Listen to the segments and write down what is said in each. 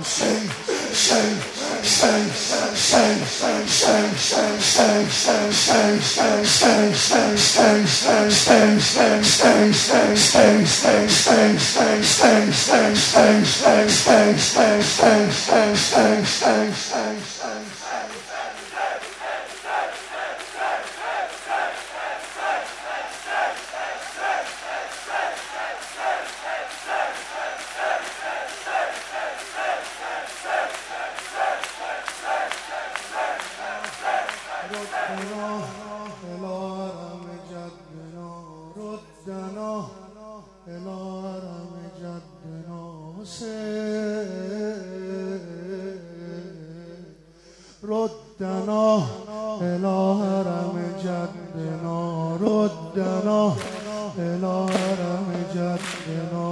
ردنا إلى هرم جدنا ردنا إلى هرم جدنا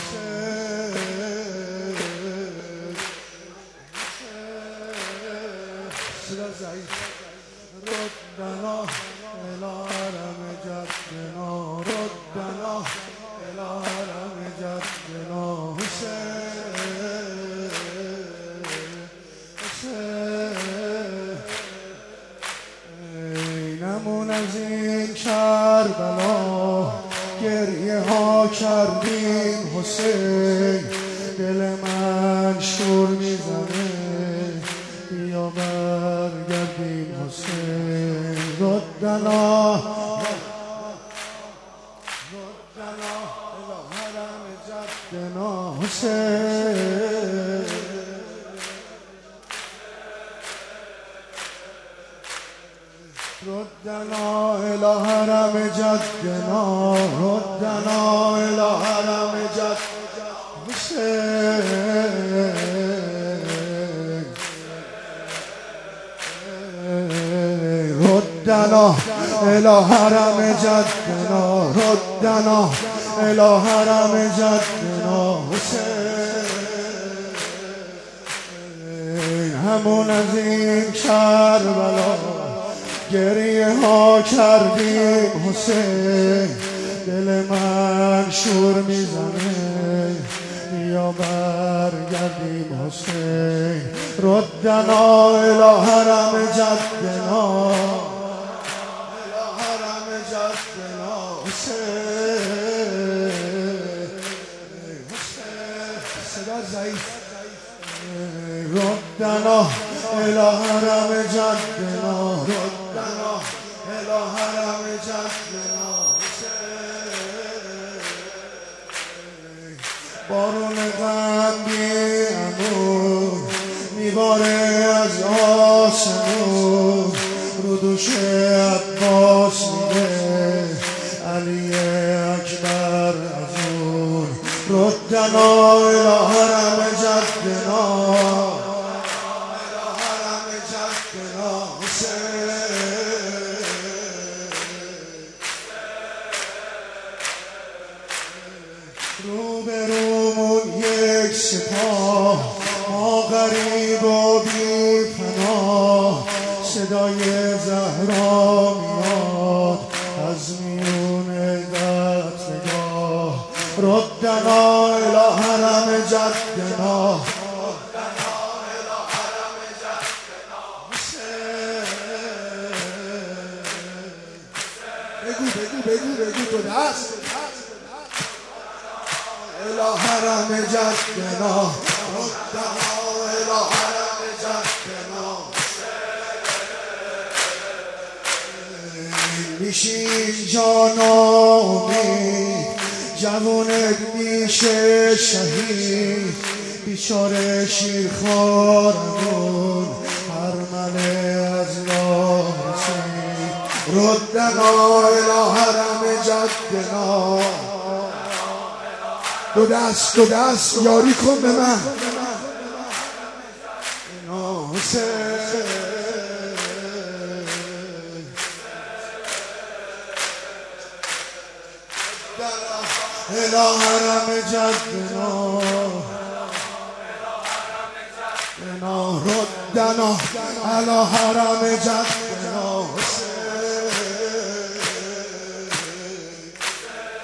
ردنا إلى هرم جدنا ردنا إلى هرم جدنا نمون از این کربلا گریه ها کردیم حسین دل من شور میزنه بیا برگردیم حسین ردنا الی هرم جدنا حسین ردنا إلى هرم جدنا ردنا إلى هرم جدنا حسين ردنا إلى هرم جدنا ردنا إلى هرم جدنا حسين همون از این کربلا گریه ها کردیم حسین دل من شور میزنه بیا برگردیم حسین ردنا إلى هرم جدنا إلى هرم جدنا حسین صدا ضعیف ردنا إلى هرم جدنا ردنا إلى هرم جدنا بارون غم بیامون میباره از آسمون رو دوش عباس میده علی اکبر ازون ردنا إلى هرم جدنا روبرومون یک سپاه ما غریب و بی پناه صدای زهرا میاد از میون دستگاه ردنا إلى هرم جدنا بگو تو دست إلى هرم جدنا ردنا إلى هرم جدنا میشین جان امید جوونت میشه شهید بیچاره شیرخوارمون هرمله از راه رسید ردنا إلى هرم جدنا دو دست یاری کن به من إلى هرم جدنا ردنا إلى هرم جدنا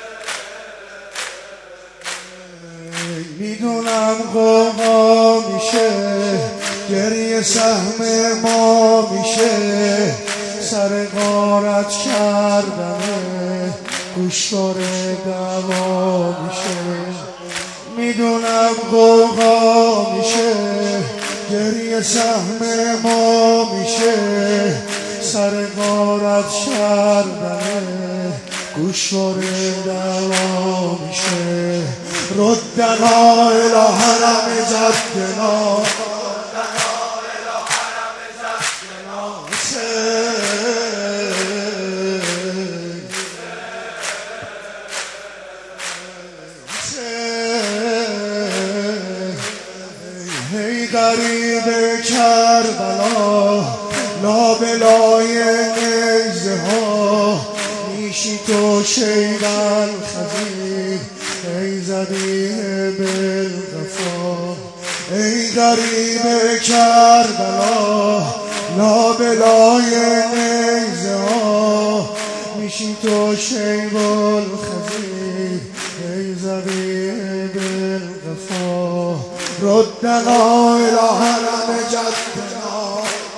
میدونم قوقا میشه میشه، گریه سهم ما میشه، سر غارت کردنه گوشوار دوا میشه. میدونم غوغا میشه، گریه سهم ما میشه، سر غارت کردنه گوشوار دوا میشه. ردنا الی حرم جدنا، ای غریب کربلا، لابلای نیزه ها میشی تو شیبل خزیر، ای ذبیح بالغفا. ای غریب کربلا، لابلای نیزه ها میشی تو شیبل خزیر، ای ذبیح بالغفا. ردنا الی حرم جدنا،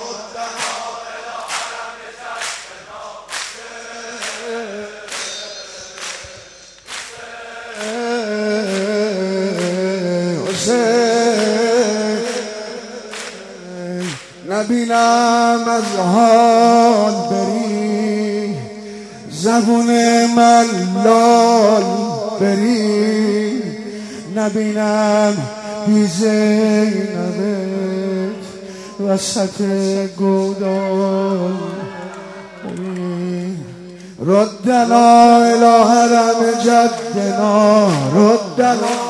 نبینم از حال بری، زبون من لال بری، نبینم بی زینبت وسط گودال بری. ردنا الی حرم جدنا، ردنا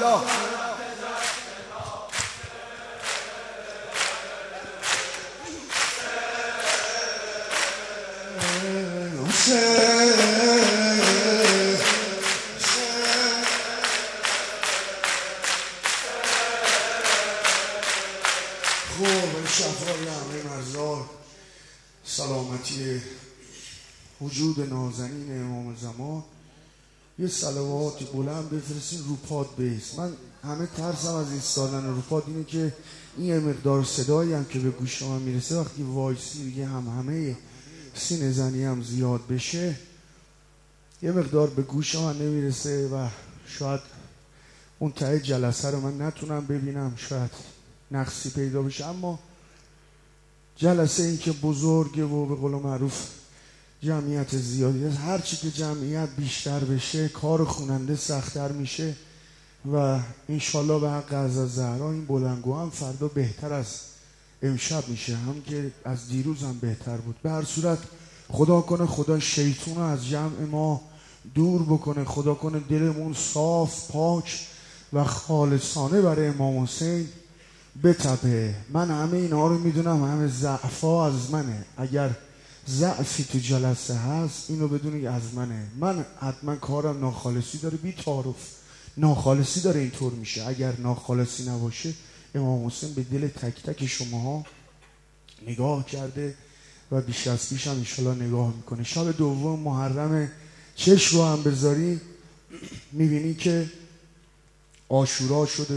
خوب شفای همه مرزا، سلامتی وجود نازنین امام زمان. یه صلوات بلند بفرستین رو پاد بیست. من همه ترسم از ایستادن رو پاد اینه که این یه مقدار صدایی هم که به گوش من میرسه وقتی وایسی دیگه همه سینه زنی هم زیاد بشه یه مقدار به گوش من نمیرسه و شاید اون ته جلسه رو من نتونم ببینم، شاید نقصی پیدا بشه. اما جلسه این که بزرگه و به قول معروف جمعیت زیادی هست، هرچی که جمعیت بیشتر بشه کار خواننده سخت‌تر میشه و انشالله به حق حضرت زهرا این بلندگو هم فردا بهتر از امشب میشه، هم که از دیروز هم بهتر بود. به هر صورت خدا کنه خدا شیطون رو از جمع ما دور بکنه، خدا کنه دلمون صاف پاک و خالصانه برای امام حسین بتپه. من همه اینا رو میدونم، همه ضعفا از منه. اگر ضعفی تو جلسه هست اینو بدونی از منه. من حتما کارم ناخالصی داره، بی تعارف ناخالصی داره اینطور میشه. اگر ناخالصی نباشه امام حسین به دل تک تک شماها نگاه کرده و بیش از پیش هم انشالله نگاه میکنه. شب دوم محرم چشم رو هم بذاری میبینی که عاشورا شده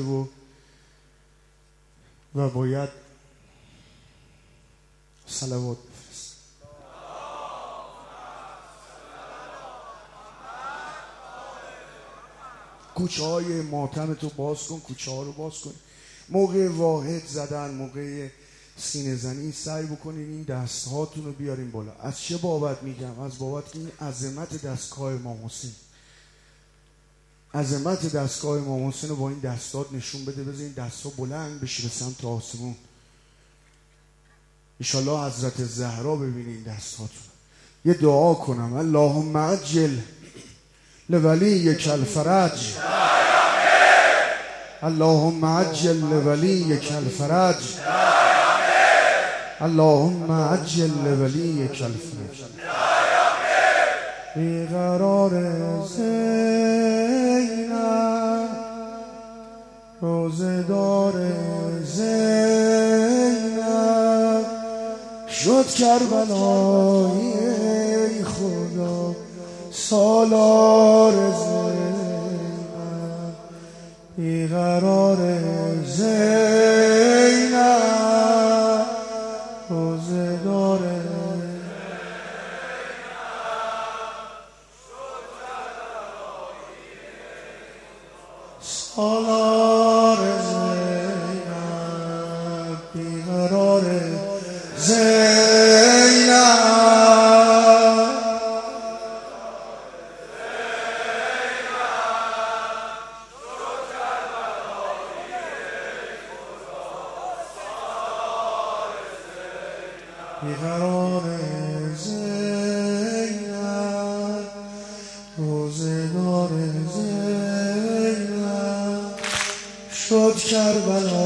و باید صلوات بفرست. کوچه های ماتم تو باز کن، کوچه ها رو باز کن. موقع واحد زدن، موقع سینه زنی سعی بکنین این دست هاتون رو بیارین بالا. از چه بابت میگم؟ از بابت این عظمت دستگاه امام حسین. عظمت دستگاه امام حسین رو با این دستات نشون بده. بذار این دست‌ها بلند بشه به سمت آسمون. انشالله حضرت زهرا ببینین دستاتون. یه دعا کنم. اللهم عجل لولیک الفرج، اللهم عجل لولیک الفرج، اللهم عجل لولیک الفرج. بیقرار زینب، روزدار زینب، شد کربلایی ای خدا سالار زینب. بیقرار زینب سالار زینب بیقرار زینب بیقرار زینب روزگار زینب شد کربلا